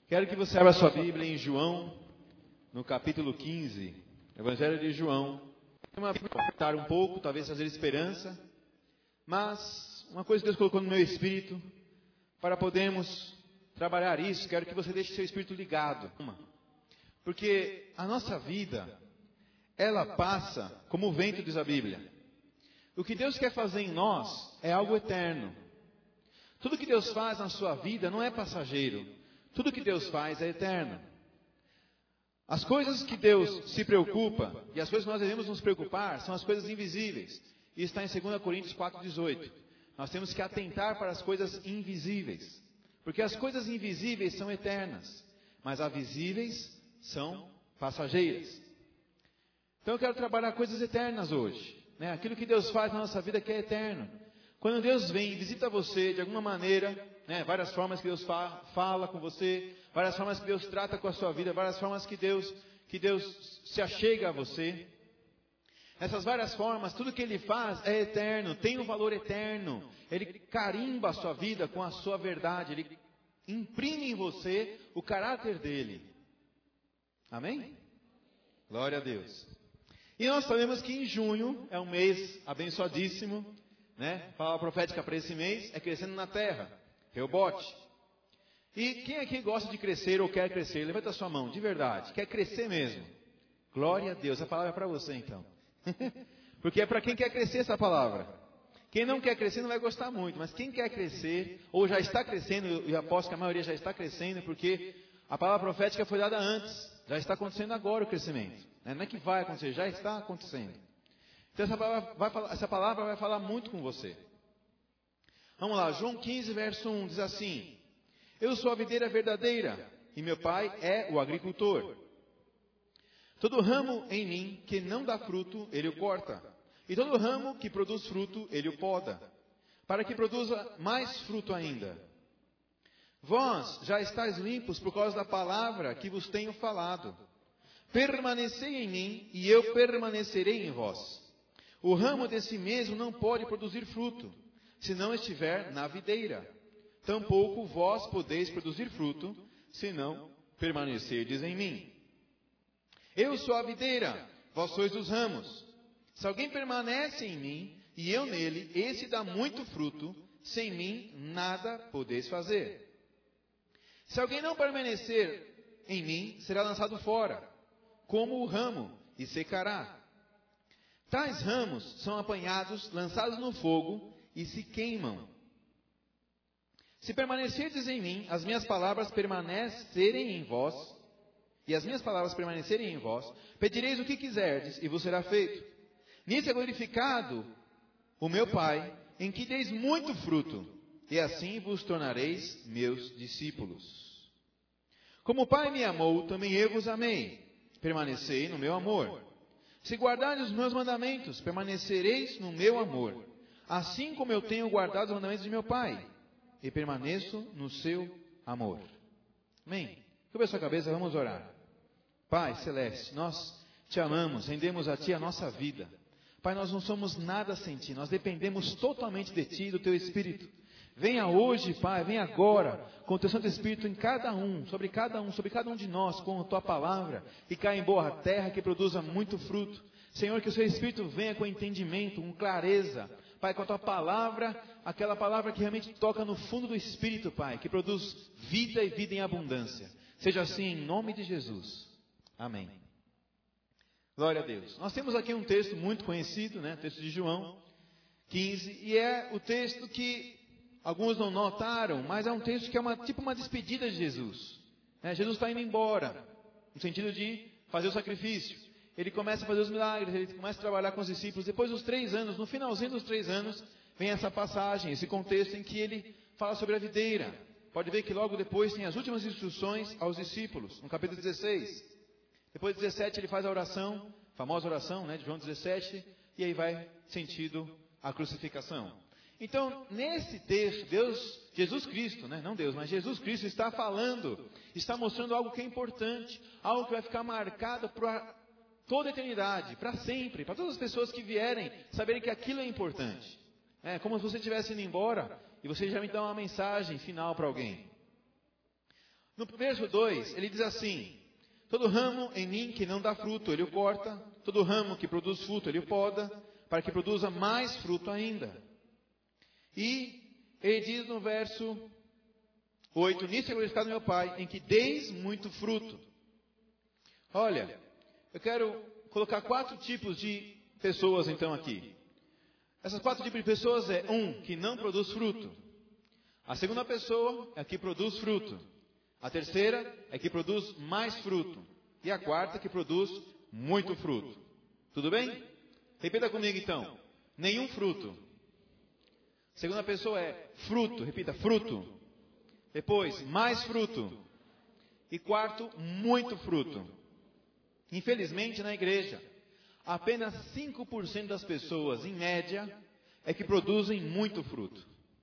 Quero que você abra sua Bíblia em João, no capítulo 15, Evangelho de João. Vamos apertar um pouco, talvez trazer esperança, mas uma coisa que Deus colocou no meu espírito, para podermos trabalhar isso, quero que você deixe seu espírito ligado. Porque a nossa vida, ela passa como o vento, diz a Bíblia. O que Deus quer fazer em nós é algo eterno. Tudo que Deus faz na sua vida não é passageiro. Tudo que Deus faz é eterno. As coisas que Deus se preocupa, e as coisas que nós devemos nos preocupar, são as coisas invisíveis. Isso está em 2 Coríntios 4,18. Nós temos que atentar para as coisas invisíveis. Porque as coisas invisíveis são eternas, mas as visíveis são passageiras. Então eu quero trabalhar coisas eternas hoje. Aquilo que Deus faz na nossa vida que é eterno. Quando Deus vem e visita você de alguma maneira, várias formas que Deus fala com você, várias formas que Deus trata com a sua vida, várias formas que Deus se achega a você. Essas várias formas, tudo que Ele faz é eterno, tem um valor eterno. Ele carimba a sua vida com a sua verdade, Ele imprime em você o caráter dEle. Amém? Glória a Deus. E nós sabemos que em junho é um mês abençoadíssimo, A palavra profética para esse mês é crescendo na terra, Reobote. E quem aqui gosta de crescer ou quer crescer? Levanta a sua mão, de verdade, quer crescer mesmo. Glória a Deus, a palavra é para você então. Porque é para quem quer crescer essa palavra. Quem não quer crescer não vai gostar muito, mas quem quer crescer, ou já está crescendo, e aposto que a maioria já está crescendo, porque a palavra profética foi dada antes, já está acontecendo agora o crescimento. Não é que vai acontecer, já está acontecendo. Então essa palavra vai falar muito com você. Vamos lá, João 15, verso 1, diz assim: Eu sou a videira verdadeira, e meu pai é o agricultor. Todo ramo em mim que não dá fruto, ele o corta. E todo ramo que produz fruto, ele o poda, para que produza mais fruto ainda. Vós já estáis limpos por causa da palavra que vos tenho falado. Permanecei em mim, e eu permanecerei em vós. O ramo de si mesmo não pode produzir fruto, se não estiver na videira. Tampouco vós podeis produzir fruto, se não permanecerdes em mim. Eu sou a videira, vós sois os ramos. Se alguém permanece em mim, e eu nele, esse dá muito fruto, sem mim nada podeis fazer. Se alguém não permanecer em mim, será lançado fora, como o ramo, e secará. Tais ramos são apanhados, lançados no fogo, e se queimam. Se permanecerdes em mim, as minhas palavras permanecerem em vós, e as minhas palavras permanecerem em vós, pedireis o que quiserdes, e vos será feito. Nisso é glorificado o meu Pai, em que deis muito fruto, e assim vos tornareis meus discípulos. Como o Pai me amou, também eu vos amei. Permanecei no meu amor. Se guardardes os meus mandamentos, permanecereis no meu amor, assim como eu tenho guardado os mandamentos de meu Pai, e permaneço no seu amor. Amém? Curva a sua cabeça, vamos orar. Pai Celeste, nós te amamos, rendemos a Ti a nossa vida. Pai, nós não somos nada sem Ti, nós dependemos totalmente de Ti e do Teu Espírito. Venha hoje, Pai, venha agora, com o Teu Santo Espírito em sobre cada um de nós, com a Tua palavra, que caia em boa terra, que produza muito fruto. Senhor, que o Seu Espírito venha com entendimento, com clareza, Pai, com a Tua palavra, aquela palavra que realmente toca no fundo do Espírito, Pai, que produz vida e vida em abundância. Seja assim em nome de Jesus. Amém. Glória a Deus. Nós temos aqui um texto muito conhecido, o texto de João 15, e é o texto que alguns não notaram, mas é um texto que é tipo uma despedida de Jesus. Jesus está indo embora, no sentido de fazer o sacrifício. Ele começa a fazer os milagres, ele começa a trabalhar com os discípulos. Depois dos 3 anos, no finalzinho dos 3 anos, vem essa passagem, esse contexto em que ele fala sobre a videira. Pode ver que logo depois tem as últimas instruções aos discípulos, no capítulo 16. Depois de 17 ele faz a oração, a famosa oração de João 17, e aí vai sentido a crucificação. Então, nesse texto, Jesus Cristo, não Deus, mas Jesus Cristo está falando, está mostrando algo que é importante, algo que vai ficar marcado para toda a eternidade, para sempre, para todas as pessoas que vierem saberem que aquilo é importante. É como se você estivesse indo embora e você já me dá uma mensagem final para alguém. No verso 2, ele diz assim: todo ramo em mim que não dá fruto, ele o corta. Todo ramo que produz fruto, ele o poda, para que produza mais fruto ainda. E ele diz no verso 8, nisso é glorificado meu Pai, em que deis muito fruto. Olha, eu quero colocar 4 tipos de pessoas então aqui. Essas 4 tipos de pessoas é: que não produz fruto. A segunda pessoa é a que produz fruto. A terceira é que produz mais fruto. E a quarta que produz muito fruto. Tudo bem? Repita comigo então. Nenhum fruto. Segunda pessoa é fruto. Repita, fruto. Depois, mais fruto. E quarto, muito fruto. Infelizmente, na igreja, apenas 5% das pessoas, em média, é que produzem muito fruto.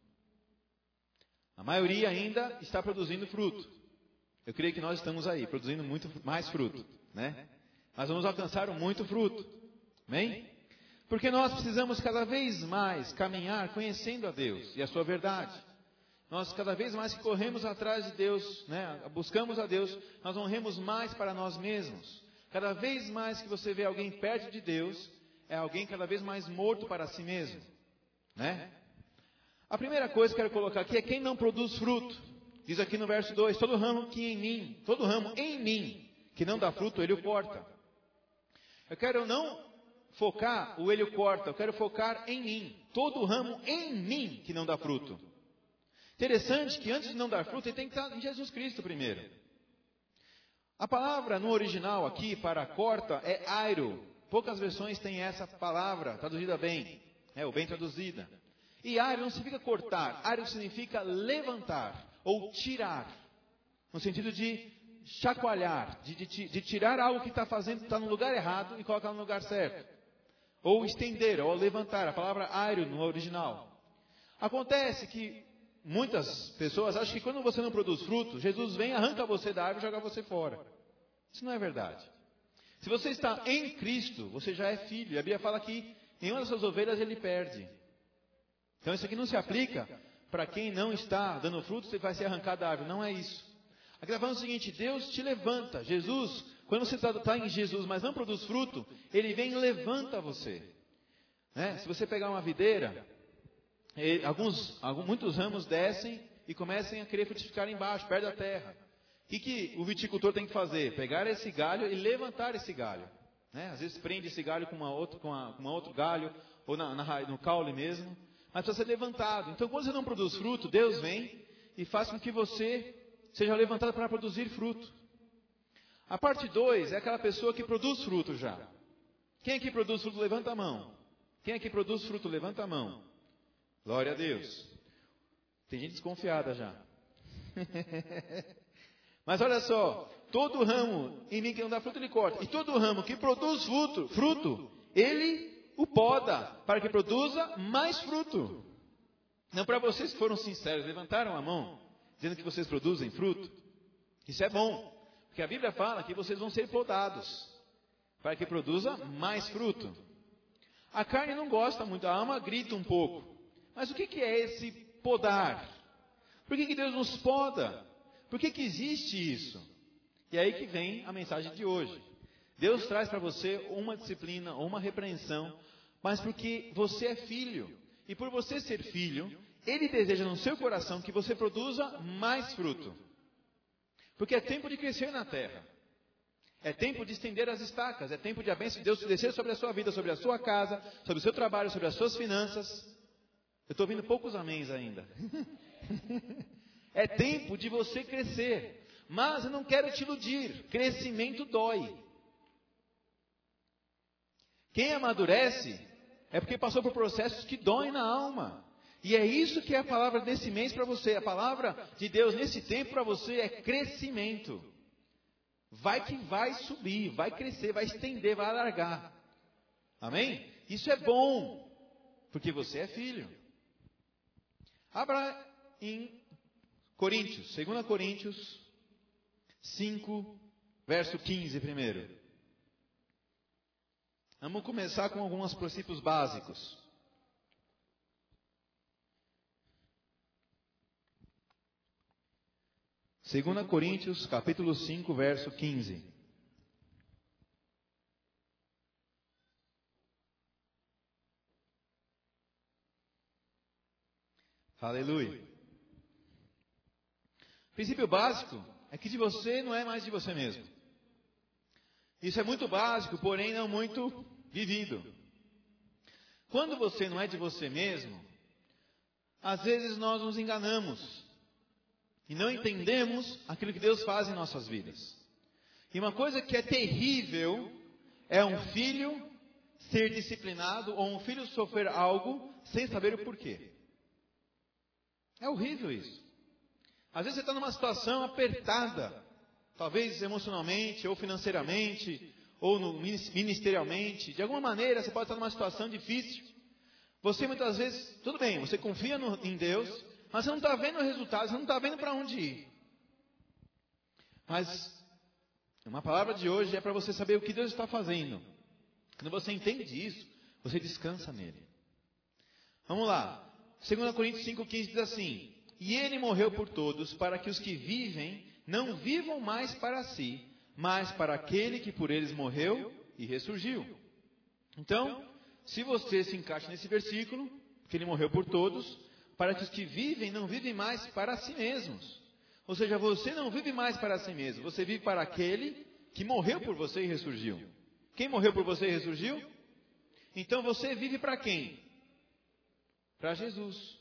A maioria ainda está produzindo fruto. Eu creio que nós estamos aí, produzindo muito mais fruto, né? Nós vamos alcançar muito fruto. Amém? Porque nós precisamos cada vez mais caminhar conhecendo a Deus e a sua verdade. Nós cada vez mais que corremos atrás de Deus, né, buscamos a Deus, nós honremos mais para nós mesmos. Cada vez mais que você vê alguém perto de Deus, é alguém cada vez mais morto para si mesmo, né? A primeira coisa que eu quero colocar aqui é quem não produz fruto. Diz aqui no verso 2, todo ramo em mim, que não dá fruto, ele o corta. Eu quero não focar o ele o corta, eu quero focar em mim. Todo ramo em mim que não dá fruto. Interessante que antes de não dar fruto, ele tem que estar em Jesus Cristo primeiro. A palavra no original aqui para corta é airo. Poucas versões têm essa palavra traduzida bem, ou bem traduzida. E airo não significa cortar, airo significa levantar ou tirar, no sentido de chacoalhar, de tirar algo que está fazendo, está no lugar errado e colocar no lugar certo. Ou estender, ou levantar, a palavra airo no original. Acontece que muitas pessoas acham que quando você não produz fruto, Jesus vem, arranca você da árvore e joga você fora. Isso não é verdade. Se você está em Cristo, você já é filho. E a Bíblia fala que nenhuma das suas ovelhas ele perde. Então isso aqui não se aplica para quem não está dando fruto, você vai ser arrancado da árvore. Não é isso. Aqui está falando o seguinte: Deus te levanta. Jesus, quando você está em Jesus, mas não produz fruto, Ele vem e levanta você. Né? Se você pegar uma videira, muitos ramos descem e começam a querer frutificar embaixo, perto da terra. O que o viticultor tem que fazer? Pegar esse galho e levantar esse galho. Né? Às vezes prende esse galho com outro galho, ou no caule mesmo. Mas precisa ser levantado. Então, quando você não produz fruto, Deus vem e faz com que você seja levantado para produzir fruto. A parte 2 é aquela pessoa que produz fruto já. Quem aqui produz fruto, levanta a mão. Quem aqui produz fruto, levanta a mão. Glória a Deus. Tem gente desconfiada já. Mas olha só, todo ramo em mim que não dá fruto, ele corta. E todo ramo que produz fruto, ele o poda, para que produza mais fruto. Não, para vocês que foram sinceros, levantaram a mão, dizendo que vocês produzem fruto. Isso é bom, porque a Bíblia fala que vocês vão ser podados, para que produza mais fruto. A carne não gosta muito, a alma grita um pouco. Mas o que é esse podar? Por que Deus nos poda? Por que existe isso? E é aí que vem a mensagem de hoje. Deus traz para você uma disciplina ou uma repreensão, mas porque você é filho. E por você ser filho, Ele deseja no seu coração que você produza mais fruto. Porque é tempo de crescer na terra. É tempo de estender as estacas. É tempo de a bênção de Deus descer sobre a sua vida, sobre a sua casa, sobre o seu trabalho, sobre as suas finanças. Eu estou ouvindo poucos améns ainda. É tempo de você crescer. Mas eu não quero te iludir. Crescimento dói. Quem amadurece é porque passou por processos que doem na alma. E é isso que é a palavra desse mês para você. A palavra de Deus nesse tempo para você é crescimento. Vai que vai subir, vai crescer, vai estender, vai alargar. Amém? Isso é bom, porque você é filho. Abra em Coríntios, 2 Coríntios 5, verso 15 primeiro. Vamos começar com alguns princípios básicos. 2 Coríntios, capítulo 5, verso 15. Aleluia. O princípio básico é que de você não é mais de você mesmo. Isso é muito básico, porém não muito vivido. Quando você não é de você mesmo, às vezes nós nos enganamos e não entendemos aquilo que Deus faz em nossas vidas. E uma coisa que é terrível é um filho ser disciplinado ou um filho sofrer algo sem saber o porquê. É horrível isso. Às vezes você está numa situação apertada, talvez emocionalmente, ou financeiramente, ou ministerialmente. De alguma maneira você pode estar numa situação difícil. Você muitas vezes, tudo bem, você confia em Deus, mas você não está vendo o resultado, você não está vendo para onde ir. Mas uma palavra de hoje é para você saber o que Deus está fazendo. Quando você entende isso, você descansa nele. Vamos lá. 2 Coríntios 5,15 diz assim: e ele morreu por todos, para que os que vivem não vivam mais para si, mas para aquele que por eles morreu e ressurgiu. Então, se você se encaixa nesse versículo, que ele morreu por todos, para que os que vivem não vivem mais para si mesmos. Ou seja, você não vive mais para si mesmo, você vive para aquele que morreu por você e ressurgiu. Quem morreu por você e ressurgiu? Então você vive para quem? Para Jesus.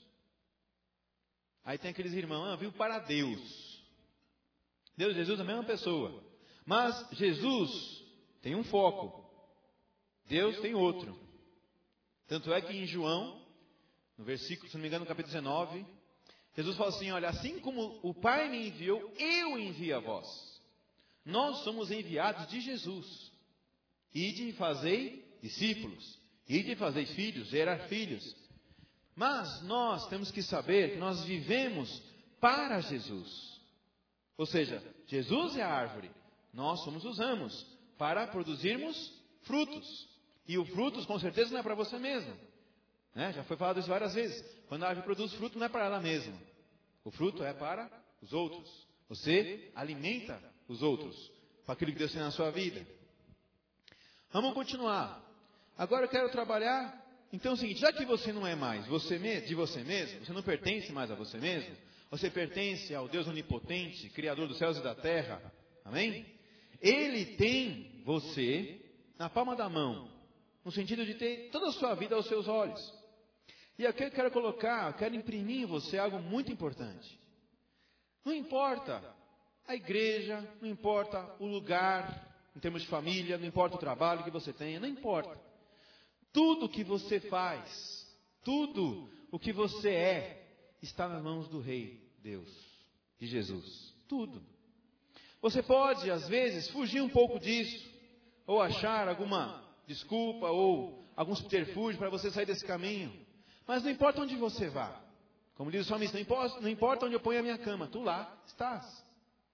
Aí tem aqueles irmãos, vive para Deus. Deus e Jesus é a mesma pessoa. Mas Jesus tem um foco. Deus tem outro. Tanto é que em João, no versículo, se não me engano, no capítulo 19, Jesus fala assim: olha, assim como o Pai me enviou, eu envio a vós. Nós somos enviados de Jesus. Ide e fazei discípulos. Ide e fazei filhos, gerar filhos. Mas nós temos que saber que nós vivemos para Jesus. Ou seja, Jesus é a árvore, nós somos os ramos, para produzirmos frutos. E o frutos com certeza não é para você mesmo. Já foi falado isso várias vezes. Quando a árvore produz fruto, não é para ela mesma. O fruto é para os outros. Você alimenta os outros com aquilo que Deus tem na sua vida. Vamos continuar. Agora eu quero trabalhar. Então é o seguinte, já que você não é mais de você mesmo, você não pertence mais a você mesmo, você pertence ao Deus onipotente, Criador dos céus e da terra, amém? Ele tem você na palma da mão, no sentido de ter toda a sua vida aos seus olhos. E aqui eu quero imprimir em você algo muito importante. Não importa a igreja, não importa o lugar, em termos de família, não importa o trabalho que você tenha, não importa. Tudo o que você faz, tudo o que você é, está nas mãos do Rei Deus, de Jesus. Tudo. Você pode, às vezes, fugir um pouco disso, ou achar alguma desculpa, ou algum subterfúgio para você sair desse caminho. Mas não importa onde você vá. Como diz o salmista, não importa onde eu ponho a minha cama, tu lá estás.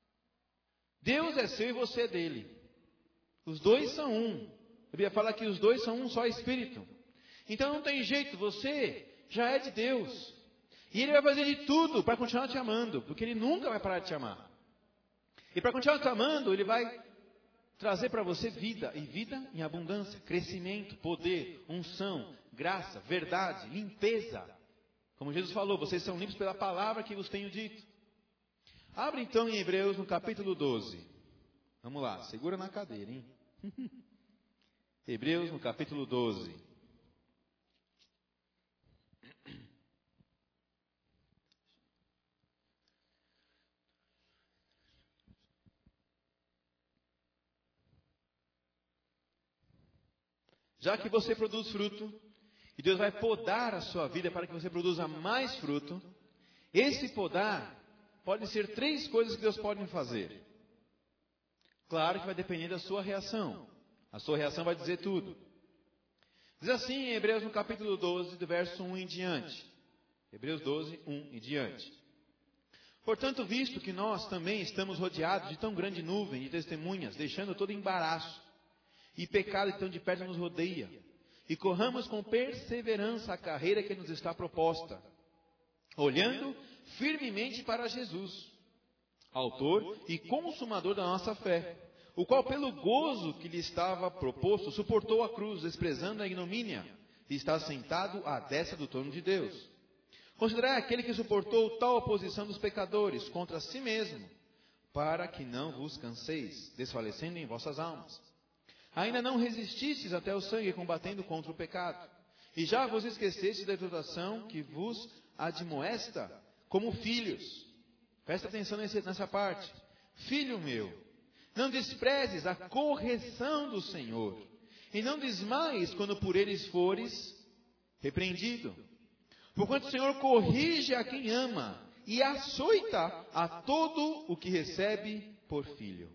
Deus é seu e você é dele. Os dois são um. Eu ia falar que os dois são um só Espírito. Então não tem jeito, você já é de Deus. E Ele vai fazer de tudo para continuar te amando, porque Ele nunca vai parar de te amar. E para continuar te amando, Ele vai trazer para você vida, e vida em abundância, crescimento, poder, unção, graça, verdade, limpeza. Como Jesus falou, vocês são limpos pela palavra que vos tenho dito. Abre então em Hebreus no capítulo 12. Vamos lá, segura na cadeira, hein? Hebreus no capítulo 12. Já que você produz fruto, e Deus vai podar a sua vida para que você produza mais fruto, esse podar pode ser 3 coisas que Deus pode fazer. Claro que vai depender da sua reação. A sua reação vai dizer tudo. Diz assim em Hebreus no capítulo 12, do verso 1 em diante. Hebreus 12, 1 em diante. Portanto, visto que nós também estamos rodeados de tão grande nuvem de testemunhas, deixando todo embaraço e pecado que tão de perto nos rodeia, e corramos com perseverança a carreira que nos está proposta, olhando firmemente para Jesus, autor e consumador da nossa fé, o qual pelo gozo que lhe estava proposto, suportou a cruz, desprezando a ignomínia, e está sentado à destra do trono de Deus. Considerai aquele que suportou tal oposição dos pecadores contra si mesmo, para que não vos canseis, desfalecendo em vossas almas. Ainda não resististes até o sangue, combatendo contra o pecado, e já vos esquecestes da exortação que vos admoesta como filhos. Presta atenção nessa parte. Filho meu, não desprezes a correção do Senhor, e não desmaies quando por eles fores repreendido. Porquanto o Senhor corrige a quem ama, e açoita a todo o que recebe por filho.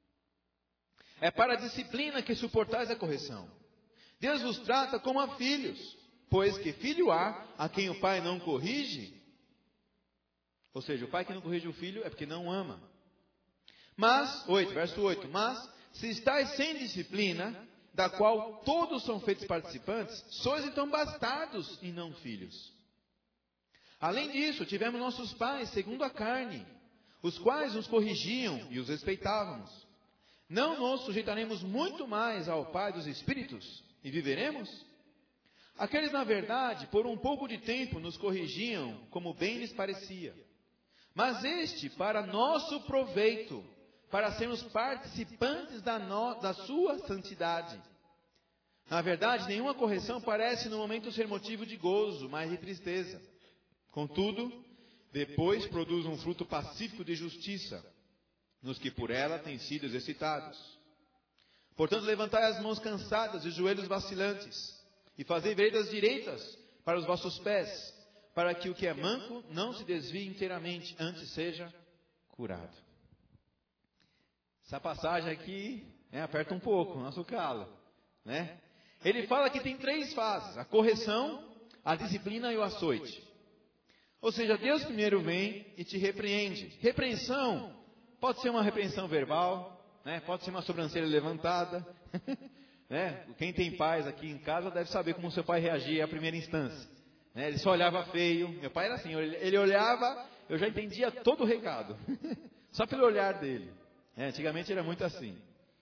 É para a disciplina que suportais a correção. Deus vos trata como a filhos, pois que filho há a quem o pai não corrige? Ou seja, o pai que não corrige o filho é porque não ama. Mas, verso 8, mas se estáis sem disciplina, da qual todos são feitos participantes, sois então bastardos e não filhos. Além disso, tivemos nossos pais segundo a carne, os quais nos corrigiam e os respeitávamos. Não nos sujeitaremos muito mais ao Pai dos Espíritos e viveremos? Aqueles, na verdade, por um pouco de tempo nos corrigiam como bem lhes parecia. Mas este para nosso proveito, para sermos participantes da sua santidade. Na verdade, nenhuma correção parece no momento ser motivo de gozo, mas de tristeza. Contudo, depois produz um fruto pacífico de justiça, nos que por ela têm sido exercitados. Portanto, levantai as mãos cansadas e os joelhos vacilantes, e fazei veredas direitas para os vossos pés, para que o que é manco não se desvie inteiramente, antes seja curado. Essa passagem aqui aperta um pouco o nosso calo, né? Ele fala que tem 3 fases: a correção, a disciplina e o açoite. Ou seja, Deus primeiro vem e te repreende. Repreensão pode ser uma repreensão verbal, né? Pode ser uma sobrancelha levantada. Né? Quem tem pais aqui em casa deve saber como seu pai reagia à primeira instância. Né? Ele só olhava feio. Meu pai era assim, ele olhava, eu já entendia todo o recado. Só pelo olhar dele. Antigamente era muito assim.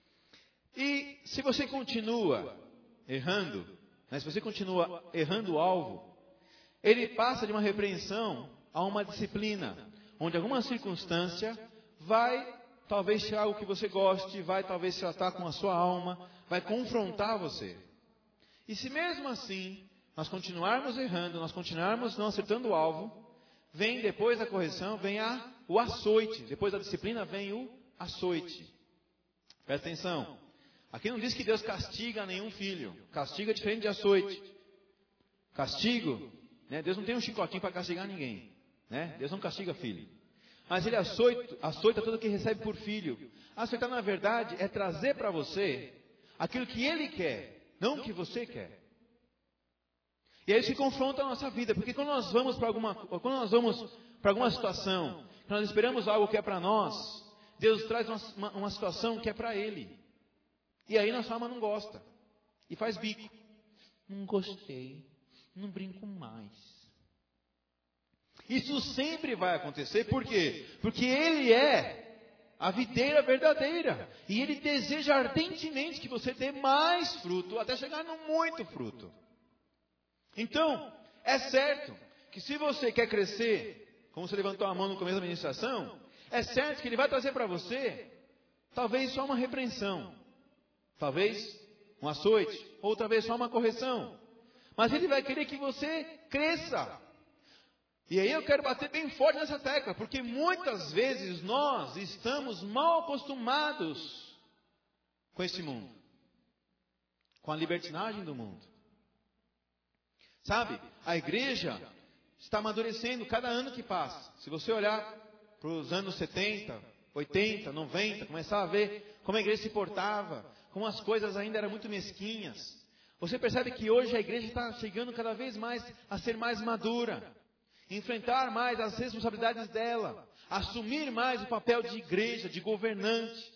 E se você continua errando, né? Se você continua errando o alvo, ele passa de uma repreensão a uma disciplina, onde alguma circunstância vai talvez ser algo que você goste, vai talvez tratar com a sua alma, vai confrontar você. E se mesmo assim nós continuarmos errando, nós continuarmos não acertando o alvo, vem depois da correção, vem o açoite. Depois da disciplina vem o açoite. Presta atenção. Aqui não diz que Deus castiga nenhum filho. Castigo é diferente de açoite. Castigo, né? Deus não tem um chicotinho para castigar ninguém, né? Deus não castiga filho. Mas Ele açoita todo que recebe por filho. Açoitar, na verdade, é trazer para você aquilo que Ele quer, não o que você quer. E aí isso confronta a nossa vida, porque quando nós vamos para alguma situação, nós esperamos algo que é para nós, Deus traz uma situação que é para Ele. E aí nossa alma não gosta. E faz bico. Não gostei. Não brinco mais. Isso sempre vai acontecer. Por quê? Porque Ele é a videira verdadeira. E Ele deseja ardentemente que você dê mais fruto, até chegar no muito fruto. Então, é certo que se você quer crescer, como você levantou a mão no começo da ministração, é certo que Ele vai trazer para você, talvez só uma repreensão, talvez um açoite, ou talvez só uma correção. Mas Ele vai querer que você cresça. E aí eu quero bater bem forte nessa tecla, porque muitas vezes nós estamos mal acostumados com esse mundo, com a libertinagem do mundo. Sabe, a igreja está amadurecendo cada ano que passa. Se você olhar para os anos 70, 80, 90, começar a ver como a igreja se portava, como as coisas ainda eram muito mesquinhas. Você percebe que hoje a igreja está chegando cada vez mais a ser mais madura, enfrentar mais as responsabilidades dela, assumir mais o papel de igreja, de governante.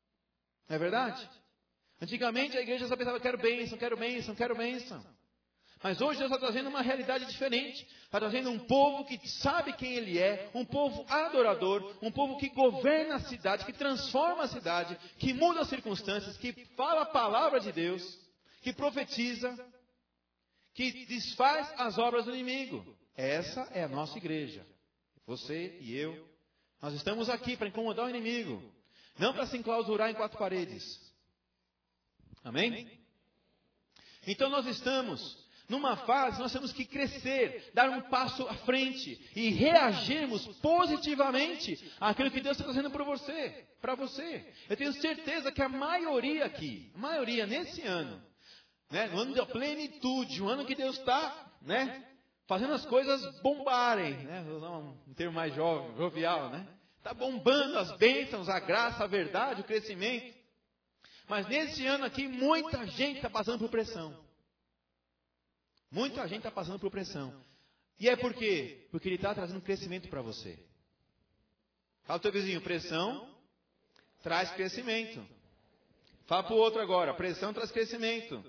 Não é verdade? Antigamente a igreja só pensava, quero bênção, quero bênção, quero bênção. Mas hoje Deus está trazendo uma realidade diferente. Está trazendo um povo que sabe quem Ele é, um povo adorador, um povo que governa a cidade, que transforma a cidade, que muda as circunstâncias, que fala a palavra de Deus, que profetiza, que desfaz as obras do inimigo. Essa é a nossa igreja. Você e eu. Nós estamos aqui para incomodar o inimigo, não para se enclausurar em 4 paredes. Amém? Então nós estamos numa fase, nós temos que crescer, dar um passo à frente e reagirmos positivamente àquilo que Deus está fazendo para você. Eu tenho certeza que a maioria aqui, nesse ano, né, no ano da plenitude, um ano que Deus está, né, fazendo as coisas bombarem, né, vou usar um termo mais jovial, né? Está bombando as bênçãos, a graça, a verdade, o crescimento. Mas nesse ano aqui, muita gente está passando por pressão. Muita gente está passando por pressão. E é por quê? Porque Ele está trazendo crescimento para você. Fala ao teu vizinho, pressão traz crescimento. Fala para o outro agora, pressão traz crescimento.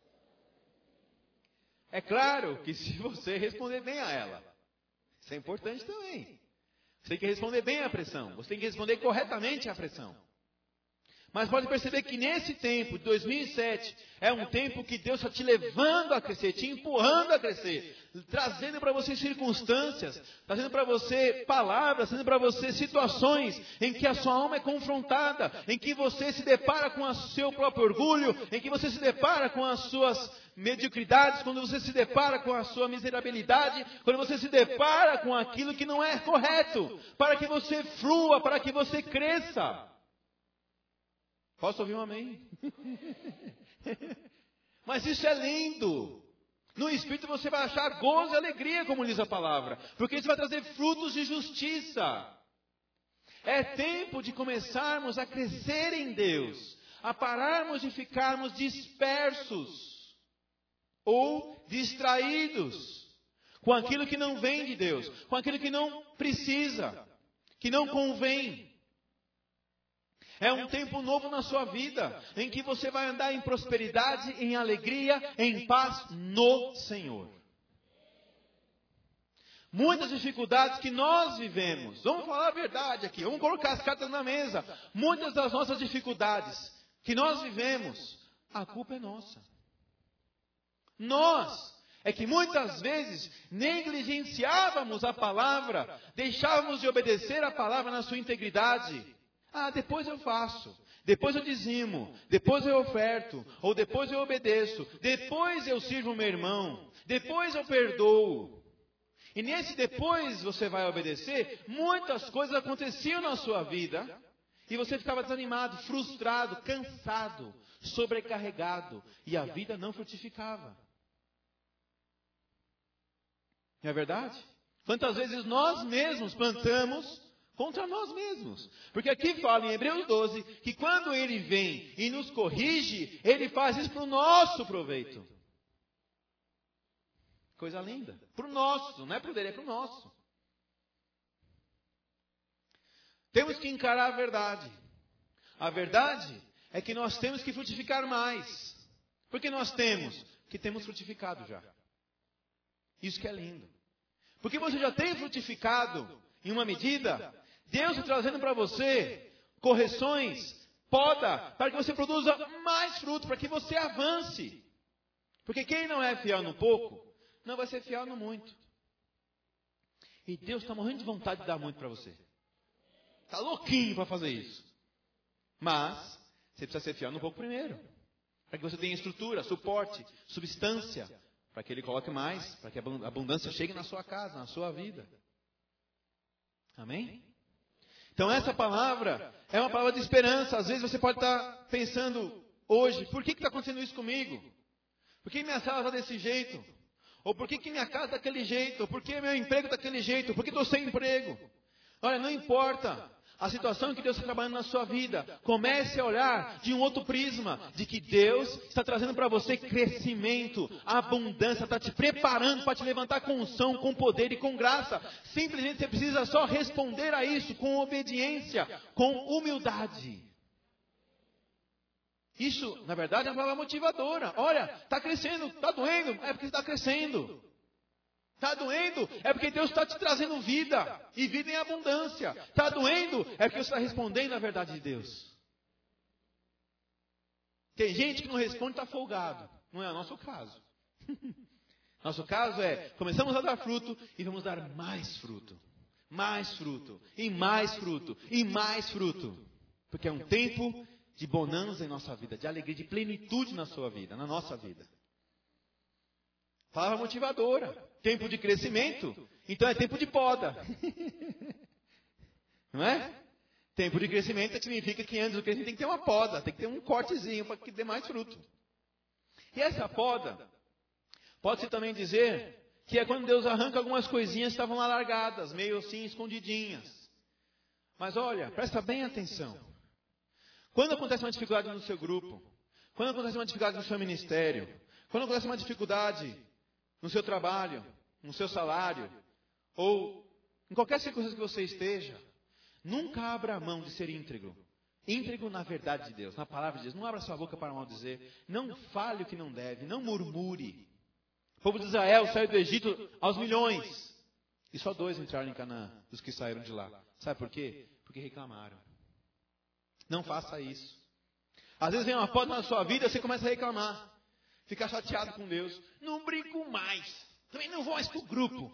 É claro que se você responder bem a ela, isso é importante também. Você tem que responder bem à pressão. Você tem que responder corretamente à pressão. Mas pode perceber que nesse tempo, de 2007, é um tempo que Deus está te levando a crescer, te empurrando a crescer, trazendo para você circunstâncias, trazendo para você palavras, trazendo para você situações em que a sua alma é confrontada, em que você se depara com o seu próprio orgulho, em que você se depara com as suas mediocridades, quando você se depara com a sua miserabilidade, quando você se depara com aquilo que não é correto, para que você flua, para que você cresça. Posso ouvir um amém? Mas isso é lindo. No Espírito você vai achar gozo e alegria, como diz a palavra. Porque isso vai trazer frutos de justiça. É tempo de começarmos a crescer em Deus. A pararmos de ficarmos dispersos. Ou distraídos. Com aquilo que não vem de Deus. Com aquilo que não precisa. Que não convém. É um tempo novo na sua vida, em que você vai andar em prosperidade, em alegria, em paz no Senhor. Muitas dificuldades que nós vivemos, vamos falar a verdade aqui, vamos colocar as cartas na mesa. Muitas das nossas dificuldades que nós vivemos, a culpa é nossa. Nós é que muitas vezes negligenciávamos a palavra, deixávamos de obedecer a palavra na sua integridade. Ah, depois eu faço, depois eu dizimo, depois eu oferto, ou depois eu obedeço, depois eu sirvo meu irmão, depois eu perdoo. E nesse depois você vai obedecer, muitas coisas aconteciam na sua vida, e você ficava desanimado, frustrado, cansado, sobrecarregado, e a vida não frutificava. Não é verdade? Quantas vezes nós mesmos plantamos contra nós mesmos. Porque aqui fala em Hebreus 12, que quando Ele vem e nos corrige, Ele faz isso para o nosso proveito. Coisa linda. Para o nosso, não é para o dele, é para o nosso. Temos que encarar a verdade. A verdade é que nós temos que frutificar mais. Porque nós temos? Que temos frutificado já. Isso que é lindo. Porque você já tem frutificado em uma medida. Deus está trazendo para você correções, poda, para que você produza mais fruto, para que você avance. Porque quem não é fiel no pouco, não vai ser fiel no muito. E Deus está morrendo de vontade de dar muito para você. Está louquinho para fazer isso. Mas, você precisa ser fiel no pouco primeiro. Para que você tenha estrutura, suporte, substância, para que Ele coloque mais, para que a abundância chegue na sua casa, na sua vida. Amém? Então essa palavra é uma palavra de esperança. Às vezes você pode estar pensando hoje, por que está acontecendo isso comigo? Por que minha sala está desse jeito? Ou por que minha casa está daquele jeito? Ou por que meu emprego está daquele jeito? Por que estou sem emprego? Olha, não importa a situação que Deus está trabalhando na sua vida. Comece a olhar de um outro prisma, de que Deus está trazendo para você crescimento, abundância, está te preparando para te levantar com unção, com poder e com graça. Simplesmente você precisa só responder a isso com obediência, com humildade. Isso, na verdade, é uma palavra motivadora. Olha, está crescendo, está doendo, é porque está crescendo. Está doendo, é porque Deus está te trazendo vida, e vida em abundância. Está doendo, é porque você está respondendo à verdade de Deus. Tem gente que não responde e está folgado. Não é o nosso caso. Nosso caso é, começamos a dar fruto e vamos dar mais fruto. Mais fruto, e mais fruto, e mais fruto. Porque é um tempo de bonança em nossa vida, de alegria, de plenitude na sua vida, na nossa vida. Palavra motivadora. Tempo de crescimento, então é tempo de poda. Não é? Tempo de crescimento significa que antes do crescimento tem que ter uma poda, tem que ter um cortezinho para que dê mais fruto. E essa poda, pode-se também dizer que é quando Deus arranca algumas coisinhas que estavam lá largadas, meio assim escondidinhas. Mas olha, presta bem atenção. Quando acontece uma dificuldade no seu grupo, quando acontece uma dificuldade no seu ministério, quando acontece uma dificuldade no seu trabalho, no seu salário, ou em qualquer circunstância que você esteja, nunca abra a mão de ser íntegro. Íntegro na verdade de Deus, na palavra de Deus. Não abra sua boca para maldizer. Não fale o que não deve, não murmure. O povo de Israel saiu do Egito aos milhões. E só 2 entraram em Canaã, dos que saíram de lá. Sabe por quê? Porque reclamaram. Não faça isso. Às vezes vem uma poda na sua vida e você começa a reclamar. Ficar chateado com Deus. Não brinco mais. Também não vou mais para o grupo.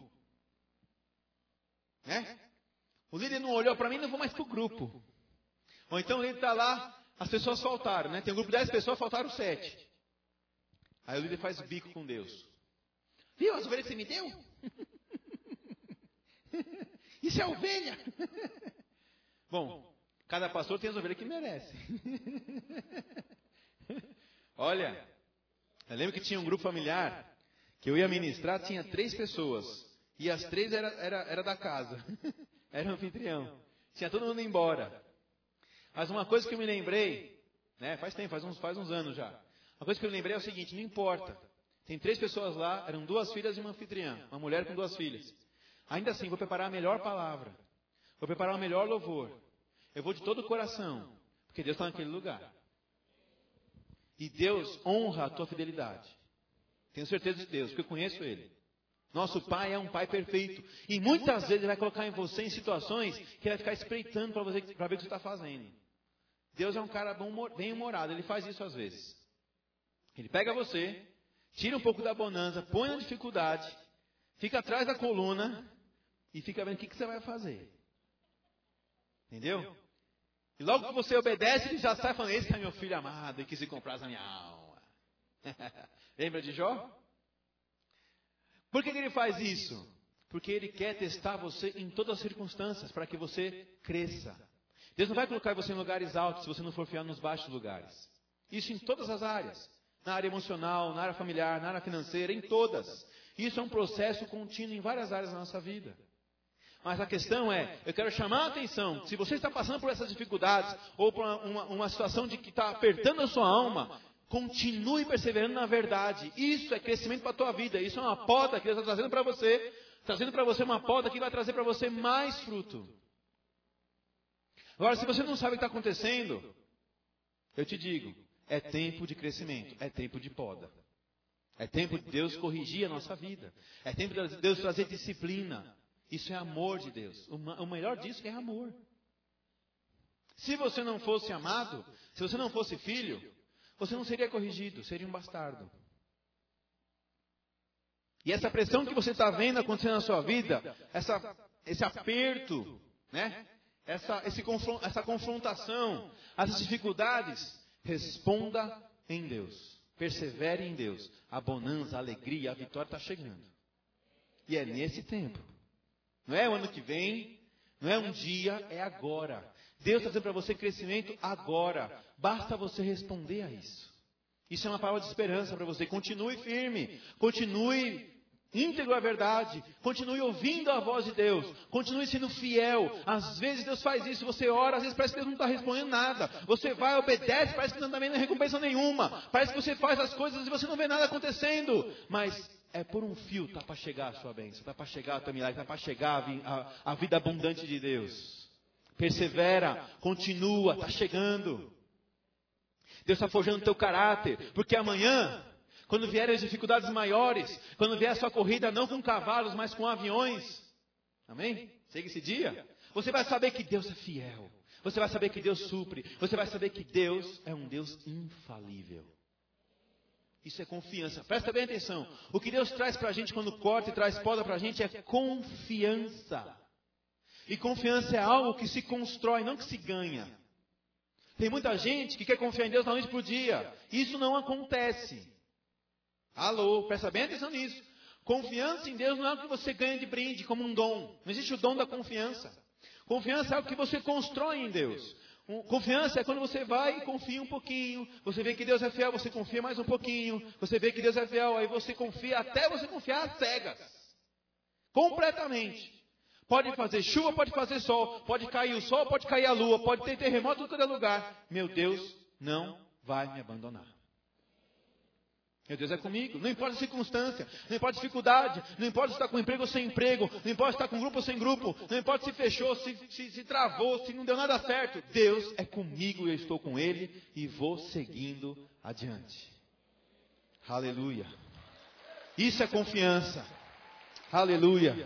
Né? O líder não olhou para mim, não vou mais para o grupo. Ou então o líder está lá, as pessoas faltaram. Né? Tem um grupo de 10 pessoas, faltaram 7. Aí o líder faz bico com Deus. Viu as ovelhas que você me deu? Isso é ovelha. Bom, cada pastor tem as ovelhas que merece. Olha, eu lembro que tinha um grupo familiar que eu ia ministrar, tinha 3 pessoas. E as 3 era da casa. Era anfitrião. Tinha todo mundo embora. Mas uma coisa que eu me lembrei, né, faz tempo, faz uns anos já. Uma coisa que eu me lembrei é o seguinte, não importa. Tem 3 pessoas lá, eram 2 filhas e uma anfitriã. Uma mulher com 2 filhas. Ainda assim, vou preparar a melhor palavra. Vou preparar o melhor louvor. Eu vou de todo o coração. Porque Deus está naquele lugar. E Deus honra a tua fidelidade. Tenho certeza de Deus, porque eu conheço Ele. Nosso Pai é um Pai perfeito. E muitas vezes Ele vai colocar em você em situações que Ele vai ficar espreitando para ver o que você está fazendo. Deus é um cara bem-humorado. Ele faz isso às vezes. Ele pega você, tira um pouco da bonança, põe na dificuldade, fica atrás da coluna e fica vendo o que você vai fazer. Entendeu? E logo que você obedece, ele já sai falando, esse é meu filho amado, e que se compraz a minha alma. Lembra de Jó? Por que ele faz isso? Porque ele quer testar você em todas as circunstâncias, para que você cresça. Deus não vai colocar você em lugares altos, se você não for fiel nos baixos lugares. Isso em todas as áreas. Na área emocional, na área familiar, na área financeira, em todas. Isso é um processo contínuo em várias áreas da nossa vida. Mas a questão é, eu quero chamar a atenção, se você está passando por essas dificuldades, ou por uma situação de que está apertando a sua alma, continue perseverando na verdade. Isso é crescimento para a tua vida, isso é uma poda que Deus está trazendo para você uma poda que vai trazer para você mais fruto. Agora, se você não sabe o que está acontecendo, eu te digo, é tempo de crescimento, é tempo de poda. É tempo de Deus corrigir a nossa vida, é tempo de Deus trazer disciplina. Isso é amor de Deus. O melhor disso é amor. Se você não fosse amado, se você não fosse filho, você não seria corrigido, seria um bastardo. E essa pressão que você está vendo acontecendo na sua vida, esse aperto, né? essa confrontação, essas dificuldades, responda em Deus. Persevere em Deus. A bonança, a alegria, a vitória está chegando. E é nesse tempo. Não é o ano que vem, não é um dia, é agora. Deus está dizendo para você crescimento agora. Basta você responder a isso. Isso é uma palavra de esperança para você. Continue firme, continue íntegro à verdade, continue ouvindo a voz de Deus, continue sendo fiel. Às vezes Deus faz isso, você ora, às vezes parece que Deus não está respondendo nada. Você vai, obedece, parece que não também não é recompensa nenhuma. Parece que você faz as coisas e você não vê nada acontecendo. Mas é por um fio, está para chegar a sua bênção, está para chegar a tua milagre, está para chegar a vida abundante de Deus. Persevera, continua, está chegando. Deus está forjando o teu caráter, porque amanhã, quando vierem as dificuldades maiores, quando vier a sua corrida não com cavalos, mas com aviões, amém? Chega esse dia, você vai saber que Deus é fiel, você vai saber que Deus supre, você vai saber que Deus é um Deus infalível. Isso é confiança. Presta bem atenção. O que Deus traz para a gente quando corta e traz poda para a gente é confiança. E confiança é algo que se constrói, não que se ganha. Tem muita gente que quer confiar em Deus da noite para o dia. Isso não acontece. Alô, presta bem atenção nisso. Confiança em Deus não é algo que você ganha de brinde, como um dom. Não existe o dom da confiança. Confiança é algo que você constrói em Deus. Confiança é quando você vai e confia um pouquinho, você vê que Deus é fiel, você confia mais um pouquinho, você vê que Deus é fiel, aí você confia até você confiar às cegas. Completamente. Pode fazer chuva, pode fazer sol, pode cair o sol, pode cair a lua, pode ter terremoto em todo lugar. Meu Deus não vai me abandonar. Meu Deus é comigo, não importa a circunstância, não importa a dificuldade, não importa se está com emprego ou sem emprego, não importa se está com grupo ou sem grupo, não importa se fechou, se travou, se não deu nada certo. Deus é comigo e eu estou com Ele e vou seguindo adiante. Aleluia. Isso é confiança. Aleluia.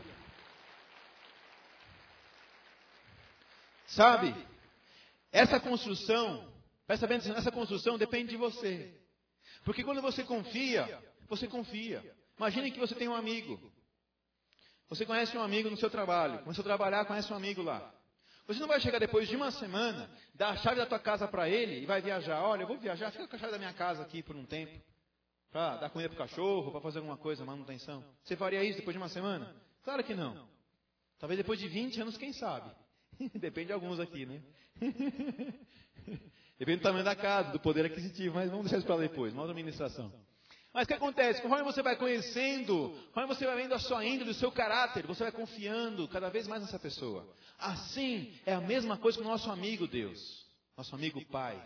Sabe, essa construção, presta bem atenção, essa construção depende de você. Porque quando você confia, você confia. Imagine que você tem um amigo. Você conhece um amigo no seu trabalho. Começou a trabalhar, conhece um amigo lá. Você não vai chegar depois de uma semana, dar a chave da tua casa para ele e vai viajar. Olha, eu vou viajar, fica com a chave da minha casa aqui por um tempo. Para dar comida para o cachorro, para fazer alguma coisa, manutenção. Você faria isso depois de uma semana? Claro que não. Talvez depois de 20 anos, quem sabe? Depende de alguns aqui, né? Depende do tamanho da casa, do poder aquisitivo, mas vamos deixar isso para depois, uma outra ministração. Mas o que acontece? Conforme você vai conhecendo, conforme você vai vendo a sua índole, o seu caráter, você vai confiando cada vez mais nessa pessoa. Assim, é a mesma coisa com o nosso amigo Deus, nosso amigo Pai.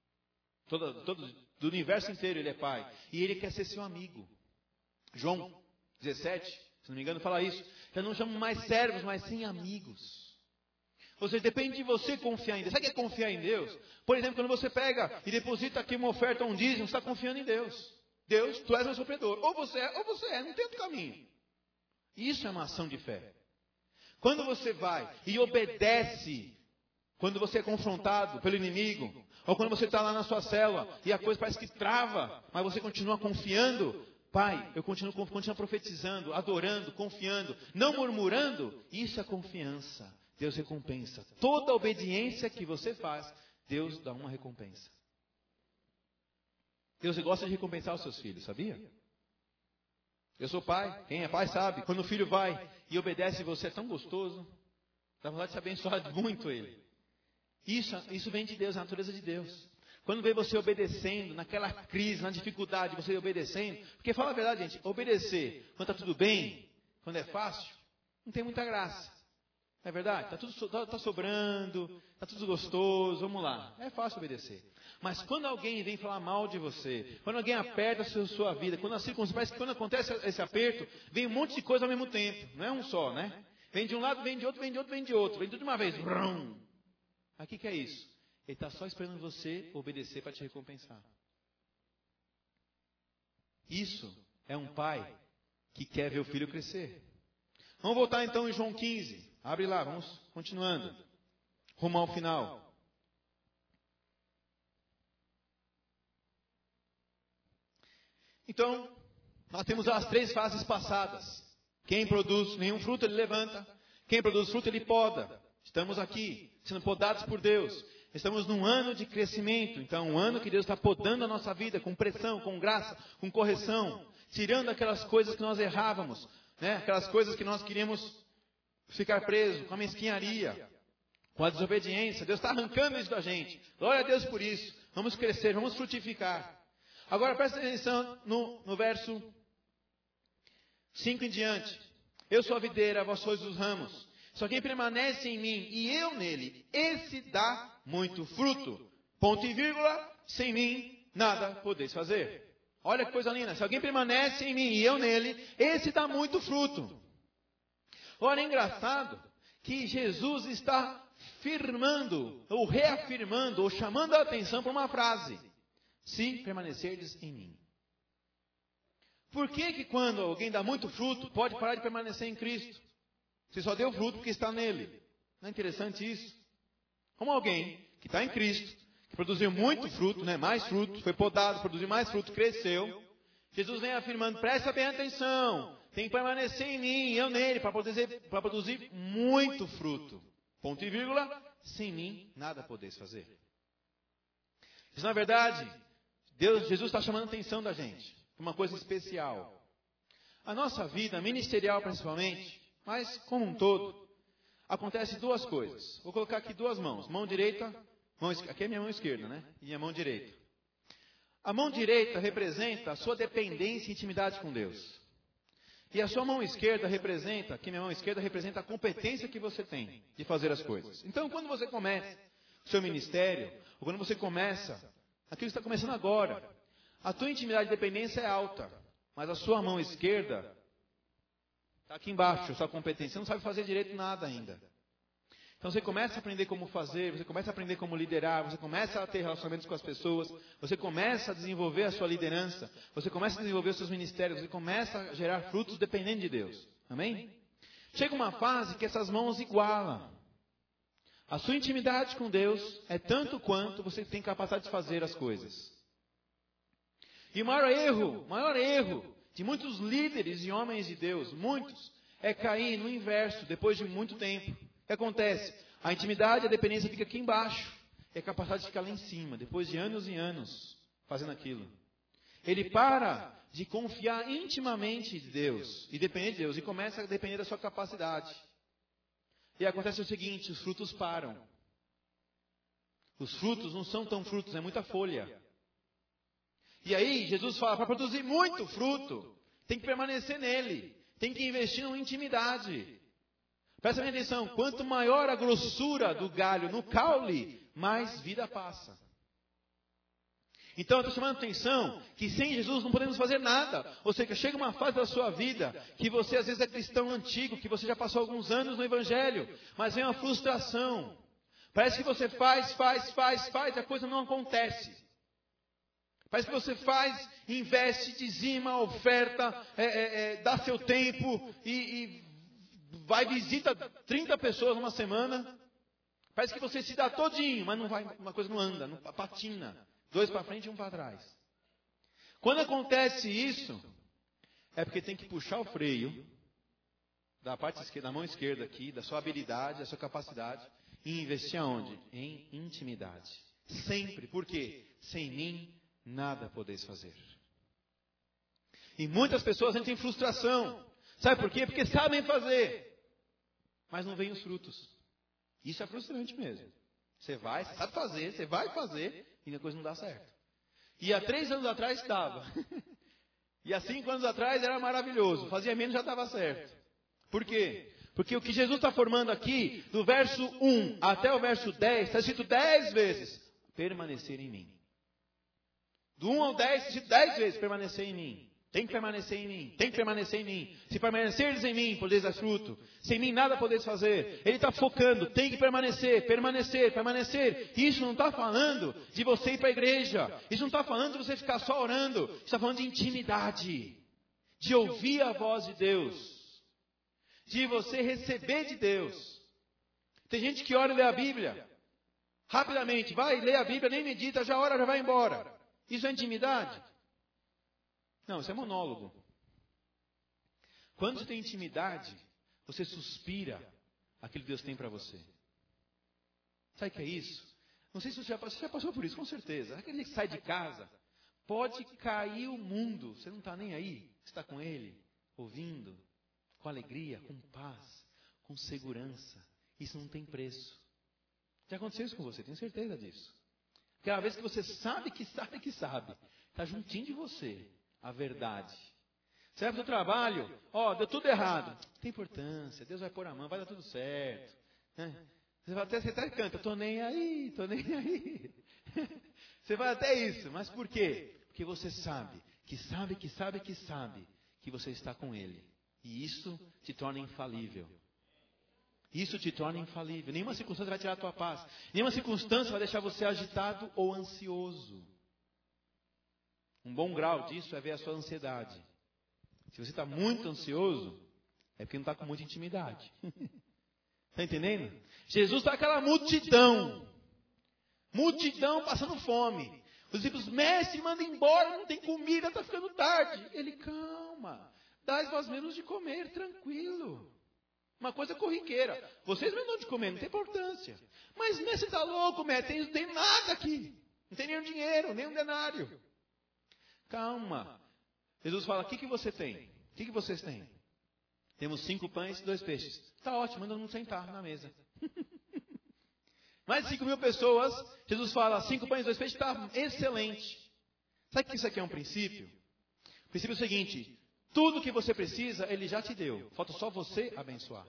Do universo inteiro Ele é Pai. E Ele quer ser seu amigo. João 17, se não me engano, fala isso. Eu não chamo mais servos, mas sim amigos. Ou seja, depende de você confiar em Deus. Sabe o que é confiar em Deus? Por exemplo, quando você pega e deposita aqui uma oferta, um dízimo, você está confiando em Deus. Deus, tu és meu supridor. Ou você é, não tem outro caminho. Isso é uma ação de fé. Quando você vai e obedece, quando você é confrontado pelo inimigo, ou quando você está lá na sua célula e a coisa parece que trava, mas você continua confiando, Pai, eu continuo profetizando, adorando, confiando, não murmurando, isso é confiança. Deus recompensa. Toda obediência que você faz, Deus dá uma recompensa. Deus gosta de recompensar os seus filhos, sabia? Eu sou pai, quem é pai sabe. Quando o filho vai e obedece você, é tão gostoso. Dá vontade de se abençoar muito ele. Isso vem de Deus, a natureza de Deus. Quando vê você obedecendo, naquela crise, na dificuldade, você obedecendo. Porque fala a verdade, gente, obedecer quando está tudo bem, quando é fácil, não tem muita graça. Não é verdade? Está sobrando, está tudo gostoso, vamos lá. É fácil obedecer. Mas quando alguém vem falar mal de você, quando alguém aperta a sua vida, quando acontece esse aperto, vem um monte de coisa ao mesmo tempo. Não é um só, né? Vem de um lado, vem de outro, vem de outro, vem de outro. Vem tudo de uma vez. Brum. Aqui que é isso? Ele está só esperando você obedecer para te recompensar. Isso é um pai que quer ver o filho crescer. Vamos voltar então em João 15. Abre lá, vamos continuando. Rumo ao final. Então, nós temos as 3 fases passadas. Quem produz nenhum fruto, ele levanta. Quem produz fruto, ele poda. Estamos aqui, sendo podados por Deus. Estamos num ano de crescimento. Então, um ano que Deus está podando a nossa vida com pressão, com graça, com correção. Tirando aquelas coisas que nós errávamos. Né? Aquelas coisas que nós queríamos ficar preso, com a mesquinharia, com a desobediência. Deus está arrancando isso da gente. Glória a Deus por isso. Vamos crescer, vamos frutificar. Agora presta atenção no verso 5 em diante. Eu sou a videira, vós sois os ramos. Só quem permanece em mim e eu nele, esse dá muito fruto. Ponto e vírgula, sem mim nada podeis fazer. Olha que coisa linda. Se alguém permanece em mim e eu nele, esse dá muito fruto. Ora, é engraçado que Jesus está firmando, ou reafirmando, ou chamando a atenção para uma frase. se permanecerdes em mim. Por que quando alguém dá muito fruto, pode parar de permanecer em Cristo? Você só deu fruto porque está nele. Não é interessante isso? Como alguém que está em Cristo, que produziu muito fruto, né? Mais fruto, foi podado, produziu mais fruto, cresceu. Jesus vem afirmando, presta bem atenção, tem que permanecer em mim, eu nele, para produzir muito fruto. Ponto e vírgula, sem mim nada podeis fazer. Isso, na verdade, Jesus está chamando a atenção da gente. Uma coisa especial. A nossa vida, ministerial principalmente, mas como um todo, acontece duas coisas. Vou colocar aqui duas mãos. Mão direita, aqui é minha mão esquerda, né? E a mão direita. A mão direita representa a sua dependência e intimidade com Deus. E a sua mão esquerda representa, aqui minha mão esquerda representa a competência que você tem de fazer as coisas. Então, quando você começa o seu ministério, ou quando você começa aquilo que está começando agora, a tua intimidade e dependência é alta, mas a sua mão esquerda está aqui embaixo, a sua competência. Você não sabe fazer direito nada ainda. Então você começa a aprender como fazer, você começa a aprender como liderar, você começa a ter relacionamentos com as pessoas, você começa a desenvolver a sua liderança, você começa a desenvolver os seus ministérios, você começa a gerar frutos dependendo de Deus. Amém? Chega uma fase que essas mãos igualam. A sua intimidade com Deus é tanto quanto você tem capacidade de fazer as coisas. E o maior erro de muitos líderes e homens de Deus, muitos, é cair no inverso depois de muito tempo. O que acontece? A intimidade e a dependência fica aqui embaixo. E a capacidade fica lá em cima, depois de anos e anos fazendo aquilo. Ele para de confiar intimamente em Deus e depender de Deus e começa a depender da sua capacidade. E acontece o seguinte, os frutos param. Os frutos não são tão frutos, é muita folha. E aí Jesus fala, para produzir muito fruto, tem que permanecer nele, tem que investir em intimidade. Presta bem atenção, quanto maior a grossura do galho no caule, mais vida passa. Então eu estou chamando a atenção que sem Jesus não podemos fazer nada. Ou seja, chega uma fase da sua vida que você às vezes é cristão antigo, que você já passou alguns anos no Evangelho, mas vem uma frustração. Parece que você faz, e a coisa não acontece. Parece que você faz, investe, dizima, oferta, dá seu tempo e vai visita 30 pessoas numa semana. Parece que você se dá todinho, mas não vai, uma coisa não anda, não patina. 2 para frente e 1 para trás. Quando acontece isso, é porque tem que puxar o freio da parte esquerda, da mão esquerda aqui, da sua habilidade, da sua capacidade, e investir aonde? Em intimidade. Sempre. Por quê? Sem mim, nada podeis fazer. E muitas pessoas entram em frustração. Sabe por quê? Porque sabem fazer, mas não vêm os frutos. Isso é frustrante mesmo. Você sabe fazer, você vai fazer, e a coisa não dá certo. E há 3 anos atrás estava. E há 5 anos atrás era maravilhoso. Fazia menos já estava certo. Por quê? Porque o que Jesus está formando aqui, do verso 1 até o verso 10, está escrito 10 vezes, permanecer em mim. Do 1 ao 10, está escrito 10 vezes, permanecer em mim. Tem que permanecer em mim, tem que permanecer em mim. Se permanecerdes em mim, podeis dar fruto. Sem mim nada podeis fazer. Ele está focando, tem que permanecer. Isso não está falando de você ir para a igreja. Isso não está falando de você ficar só orando. Isso está falando de intimidade. De ouvir a voz de Deus. De você receber de Deus. Tem gente que ora e lê a Bíblia. Rapidamente, vai, lê a Bíblia, nem medita, já ora, já vai embora. Isso é intimidade? Não, isso é monólogo. Quando você tem intimidade, você suspira aquilo que Deus tem para você. Sabe o que é isso? Não sei se você já passou por isso, com certeza. Aquele que sai de casa, pode cair o mundo. Você não está nem aí. Você está com Ele, ouvindo, com alegria, com paz, com segurança. Isso não tem preço. Já aconteceu isso com você, tenho certeza disso. Aquela vez que você sabe que sabe. Está juntinho de você. A verdade. Você vai para o trabalho, deu tudo errado. Não tem importância, Deus vai pôr a mão, vai dar tudo certo. Você vai até canta, estou nem aí. Você vai até isso, mas por quê? Porque você sabe que você está com Ele. E isso te torna infalível. Nenhuma circunstância vai tirar a tua paz. Nenhuma circunstância vai deixar você agitado ou ansioso. Um bom grau disso é ver a sua ansiedade. Se você está muito ansioso, é porque não está com muita intimidade. Está entendendo? Jesus está aquela multidão passando fome. Os discípulos, mestre, manda embora, não tem comida, está ficando tarde. Ele, calma, dai vós mesmos de comer, tranquilo. Uma coisa corriqueira. Vocês me dão de comer, não tem importância. Mas mestre, está louco, mestre, não tem nada aqui. Não tem nenhum dinheiro, nem um denário. Calma. Jesus fala, o que você tem? O que vocês têm? Temos 5 pães e 2 peixes. Está ótimo, manda não sentar na mesa. Mais de 5.000 pessoas, Jesus fala, 5 pães e 2 peixes, está excelente. Sabe que isso aqui é um princípio? O princípio é o seguinte, tudo que você precisa, Ele já te deu. Falta só você abençoar.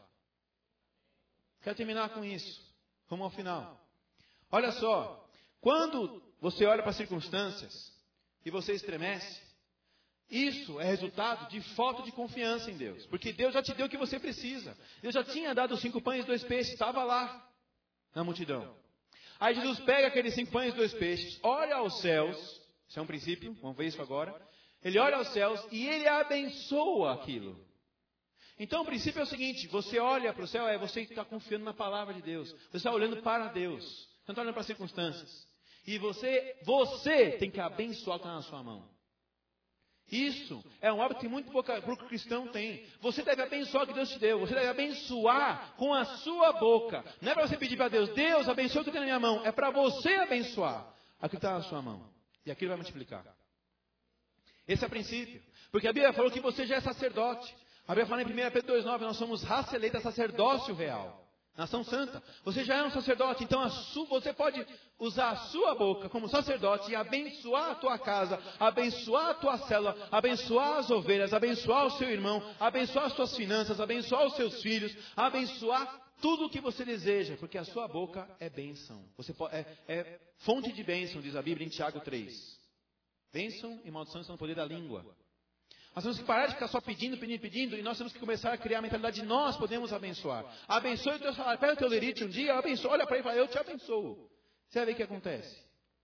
Quero terminar com isso. Vamos ao final. Olha só, quando você olha para as circunstâncias e você estremece, isso é resultado de falta de confiança em Deus. Porque Deus já te deu o que você precisa. Deus já tinha dado os 5 pães e 2 peixes, estava lá na multidão. Aí Jesus pega aqueles 5 pães e 2 peixes, olha aos céus, isso é um princípio, vamos ver isso agora. Ele olha aos céus e Ele abençoa aquilo. Então o princípio é o seguinte, você olha para o céu, você está confiando na palavra de Deus. Você está olhando para Deus, você não está olhando para as circunstâncias. E você tem que abençoar o que está na sua mão. Isso é um hábito que muito pouco cristão tem. Você deve abençoar o que Deus te deu. Você deve abençoar com a sua boca. Não é para você pedir para Deus, Deus abençoa o que tem na minha mão. É para você abençoar aquilo que está na sua mão. E aquilo vai multiplicar. Esse é o princípio. Porque a Bíblia falou que você já é sacerdote. A Bíblia fala em 1 Pedro 2,9, nós somos raça eleita, sacerdócio real. Nação santa. Você já é um sacerdote, então você pode usar a sua boca como sacerdote e abençoar a tua casa, abençoar a tua célula, abençoar as ovelhas, abençoar o seu irmão, abençoar as suas finanças, abençoar os seus filhos, abençoar tudo o que você deseja, porque a sua boca é bênção. É fonte de bênção, diz a Bíblia em Tiago 3. Bênção e maldição estão no poder da língua. Nós temos que parar de ficar só pedindo, e nós temos que começar a criar a mentalidade de nós podemos abençoar. Abençoe o teu salário. Pega o teu lerite um dia, abençoa, olha para ele e fala, eu te abençoo. Você vai ver o que acontece.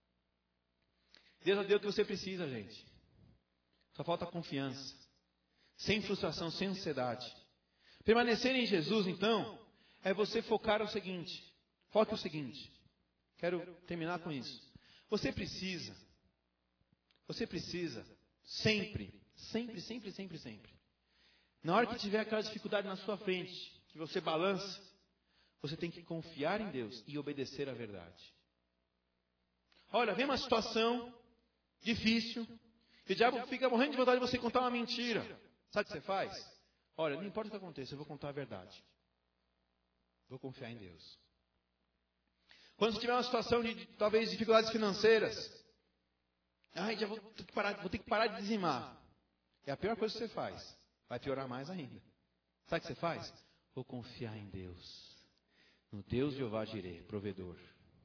Deus já deu o que você precisa, gente. Só falta confiança. Sem frustração, sem ansiedade. Permanecer em Jesus, então, é você focar o seguinte. Foque o seguinte. Quero terminar com isso. Você precisa sempre. Na hora que tiver aquela dificuldade na sua frente, que você balança, você tem que confiar em Deus e obedecer à verdade. Olha, vem uma situação difícil, e o diabo fica morrendo de vontade de você contar uma mentira. Sabe o que você faz? Olha, não importa o que aconteça, eu vou contar a verdade. Vou confiar em Deus. Quando você tiver uma situação de, talvez, dificuldades financeiras, já vou ter que parar de dizimar. É a pior coisa que você faz. Vai piorar mais ainda. Sabe o que você faz? Vou confiar em Deus. No Deus Jeová Jireh, provedor.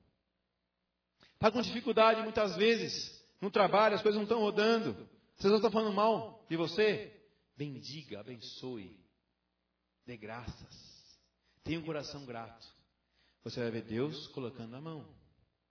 Está com dificuldade muitas vezes no trabalho, as coisas não estão rodando. As pessoas estão falando mal de você. Bendiga, abençoe. Dê graças. Tenha um coração grato. Você vai ver Deus colocando a mão.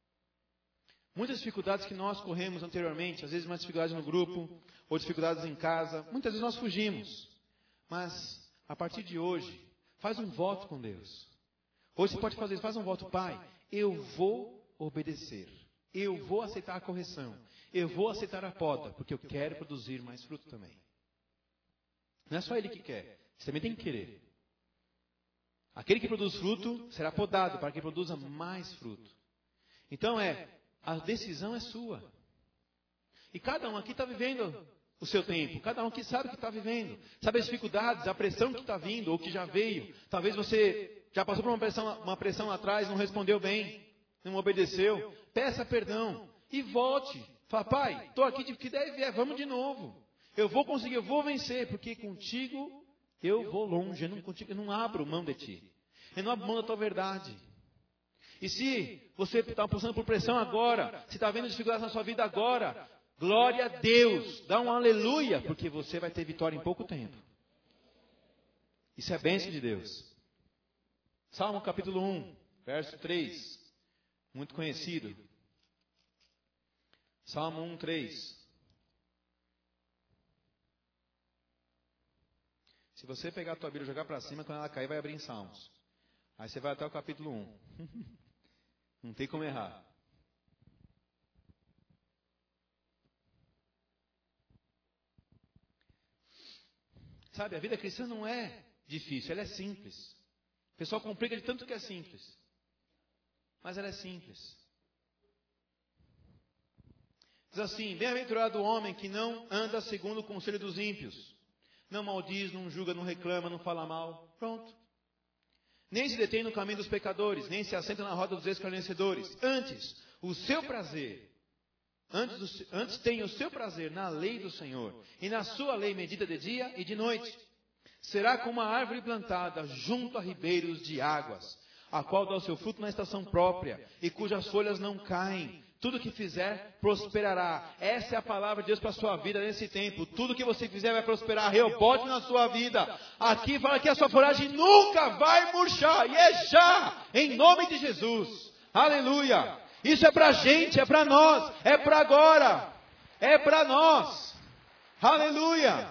Muitas dificuldades que nós corremos anteriormente, às vezes uma dificuldade no grupo, ou dificuldades em casa, muitas vezes nós fugimos. Mas, a partir de hoje, faz um voto com Deus. Hoje você pode fazer isso, faz um voto, Pai, eu vou obedecer. Eu vou aceitar a correção. Eu vou aceitar a poda, porque eu quero produzir mais fruto também. Não é só Ele que quer, você também tem que querer. Aquele que produz fruto será podado para que produza mais fruto. Então a decisão é sua. E cada um aqui está vivendo o seu tempo. Cada um aqui sabe o que está vivendo. Sabe as dificuldades, a pressão que está vindo ou que já veio. Talvez você já passou por uma pressão lá atrás, não respondeu bem, não obedeceu. Peça perdão e volte. Fala, Pai, estou aqui de que deve vier, vamos de novo. Eu vou conseguir, eu vou vencer, porque contigo eu vou longe. Eu não abro mão de ti. Eu não abro mão da tua verdade. E se você está passando por pressão agora, se está vendo dificuldades na sua vida agora, glória a Deus, dá um aleluia, porque você vai ter vitória em pouco tempo. Isso é bênção de Deus. Salmo capítulo 1, verso 3, muito conhecido. Salmo 1, 3. você pegar a tua Bíblia e jogar para cima, quando ela cair, vai abrir em Salmos. Aí você vai até o capítulo 1. Não tem como errar. Sabe, a vida cristã não é difícil, ela é simples. O pessoal complica de tanto que é simples. Mas ela é simples. Diz assim: bem-aventurado o homem que não anda segundo o conselho dos ímpios. Não maldiz, não julga, não reclama, não fala mal. Pronto. Nem se detém no caminho dos pecadores, nem se assenta na roda dos escarnecedores. Antes tem o seu prazer na lei do Senhor, e na sua lei medita de dia e de noite. Será como uma árvore plantada junto a ribeiros de águas, a qual dá o seu fruto na estação própria, e cujas folhas não caem. Tudo que fizer, prosperará. Essa é a palavra de Deus para a sua vida nesse tempo. Tudo que você fizer vai prosperar, rebote na sua vida. Aqui fala que a sua folhagem nunca vai murchar, e é já, em nome de Jesus. Aleluia. Isso é para a gente, é para nós, é para agora, é para nós. Aleluia.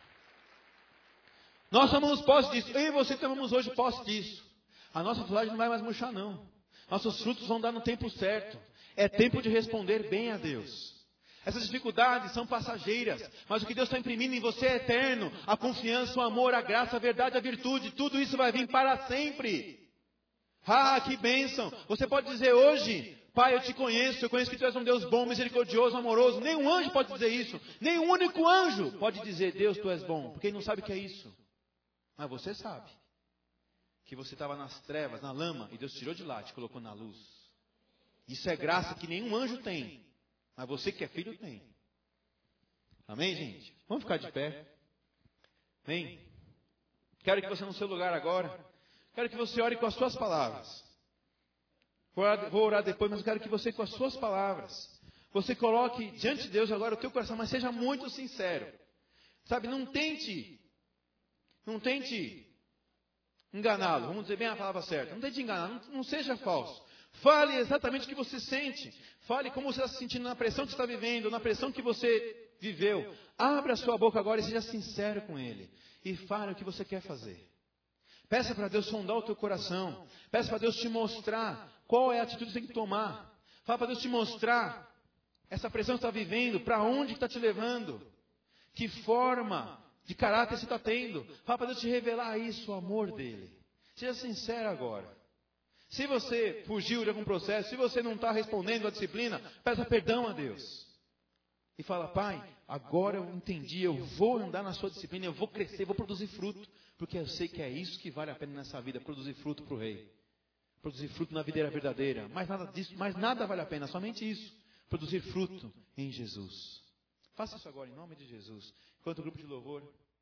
Nós tomamos posse disso. Eu e você tomamos hoje posse disso. A nossa folhagem não vai mais murchar, não. Nossos frutos vão dar no tempo certo. É tempo de responder bem a Deus. Essas dificuldades são passageiras, mas o que Deus está imprimindo em você é eterno. A confiança, o amor, a graça, a verdade, a virtude, tudo isso vai vir para sempre. Ah, que bênção! Você pode dizer hoje: Pai, eu te conheço, eu conheço que tu és um Deus bom, misericordioso, amoroso. Nenhum anjo pode dizer isso. Nenhum único anjo pode dizer: Deus, tu és bom, porque ele não sabe o que é isso. Mas você sabe que você estava nas trevas, na lama, e Deus tirou de lá e te colocou na luz. Isso é graça que nenhum anjo tem, mas você que é filho tem. Amém, gente? Vamos ficar de pé. Vem. Quero que você no seu lugar agora, quero que você ore com as suas palavras. Vou orar depois, mas eu quero que você com as suas palavras, você coloque diante de Deus agora o teu coração, mas seja muito sincero. Sabe, não tente enganá-lo, vamos dizer bem a palavra certa. Não tente enganar, não seja falso. Fale exatamente o que você sente. Fale como você está se sentindo na pressão que você está vivendo, na pressão que você viveu. Abra a sua boca agora e seja sincero com Ele. E fale o que você quer fazer. Peça para Deus sondar o teu coração. Peça para Deus te mostrar qual é a atitude que você tem que tomar. Fala para Deus te mostrar essa pressão que você está vivendo, para onde está te levando. Que forma de caráter você está tendo. Fala para Deus te revelar isso, o amor dEle. Seja sincero agora. Se você fugiu de algum processo, se você não está respondendo à disciplina, peça perdão a Deus. E fala: Pai, agora eu entendi, eu vou andar na sua disciplina, eu vou crescer, vou produzir fruto. Porque eu sei que é isso que vale a pena nessa vida, produzir fruto para o Rei. Produzir fruto na videira verdadeira. Mais nada disso, mais nada vale a pena, somente isso. Produzir fruto em Jesus. Faça isso agora em nome de Jesus. Enquanto o grupo de louvor